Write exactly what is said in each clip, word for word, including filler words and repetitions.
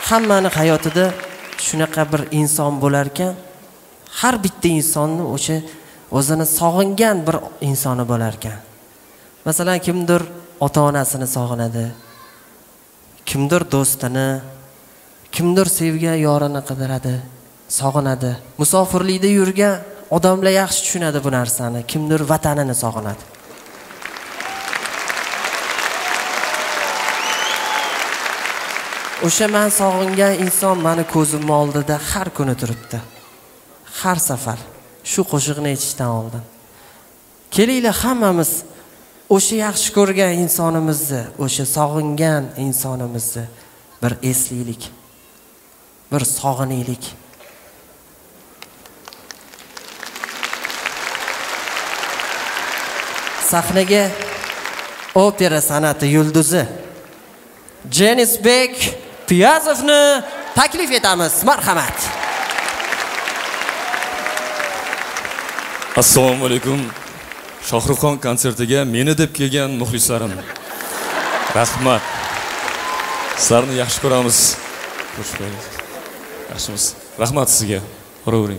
hammani hayotida shunaqa bir inson bo'lar ekan, har bitta insonni o'sha o'zini sog'ingan bir insoni bo'lar ekan. Masalan, kimdir ota-onasini sog'inadi, kimdir do'stini, kimdir sevgan yorini qidiradi, sog'inadi. Musofirlikda yurgan odamlar yaxshi tushunadi bu narsani. Kimdir vatanini sog'inadi. O'sha men sog'ingan inson meni ko'zim oldida har kuni turibdi. Har safar shu qo'shiqni aytishdan oldin. Kelinglar hammamiz o'sha yaxshi ko'rgan insonimizni, o'sha sog'ingan insonimizni bir eslaylik, bir sog'inaylik. Sahnaga opera san'ati yulduzi Jenisbek Piyazovni taklif etamiz. Marhamat. Assalomu alaykum. Shohruxxon konsertiga meni deb kelgan muxlislarim. Rahmat. Sizlarni yaxshi ko'ramiz. Xush kelibsiz. Yaxshimiz. Rahmat sizga. Qo'ravering.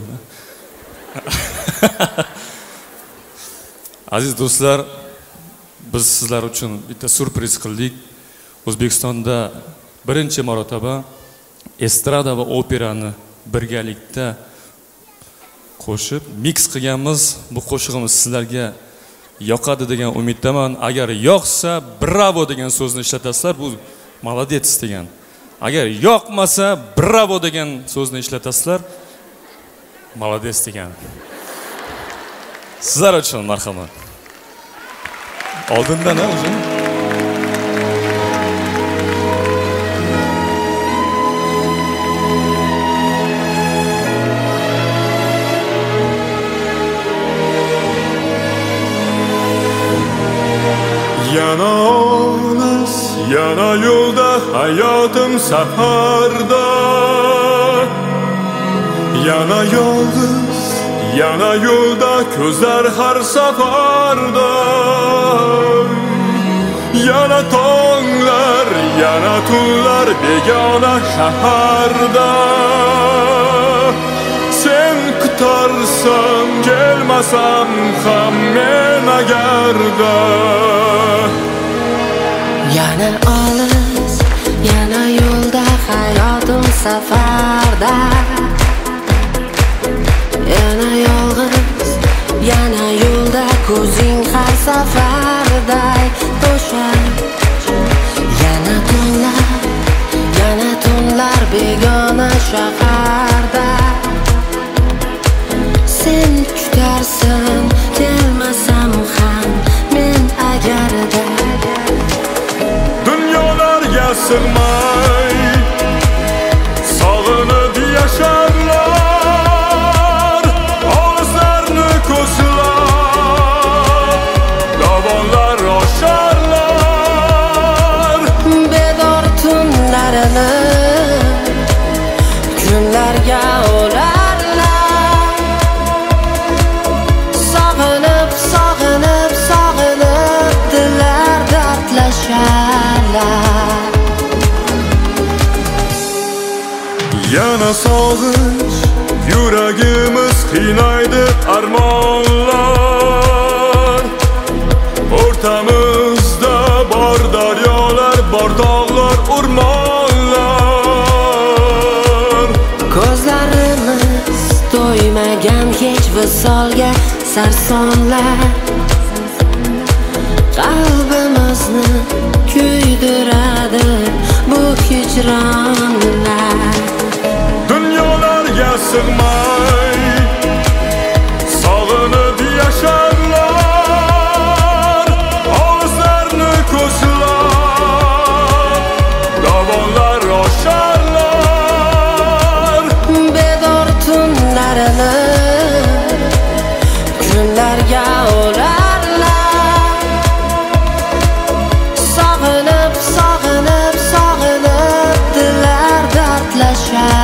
Aziz do'stlar, biz sizlar uchun bitta surpriz qildik. O'zbekistonda birinchi marotaba estrada va operani birgalikda qo'shib mix qilganmiz. Bu qo'shig'imiz sizlarga yoqadi degan umiddaman. Agar yoqsa, bravo degan so'zni ishlatasizlar. Bu молодец degan. Agar yoqmasa, bravo degan so'zni ishlatasizlar. молодец degan. Sizlar uchun marhamat. Oldindan ha o'zi. Yana olis, yana yo'lda hayotim safarda. Yana yolg'iz, yana yo'lda ko'zlar har safarda. Yana tonglar, yana tunlar begona shaharda. Sen kutarsan, kelmasam ham men agarda. Yana olis, yana yo'lda hayotim safarda. Yana yolg'iz, yana yo'lda ko'zing har safarday to'shar. Yana tunlar, yana tunlar begona shaharda. Sen kutarsan, kelmasam ham men agarda. Dunyolarga sig'may sog'inib yasharlar. Olislarni ko'zlab dovonlar osharlar. Bedor tunlarini kunlarga olarlar. Sog'inib, sog'inib, sog'inib dillar dardlasharlar. Yana sog'inch yuragimiz qiynaydi armonlar. O'rtamizda bor daryolar, bor tog'lar, o'rmonlar. Ko'zlarimiz to'ymagan hech visolga sarsonlar. Qalbimizni kuydiradi bu hijronlar. Dunyolarga sig'may sog'inib yasharlar. Olislarni ko'zlab dovonlar osharlar. Bedor tunlarini kunlarga olarlar. Sog'inib, sog'inib, sog'inib dillar dardlashar.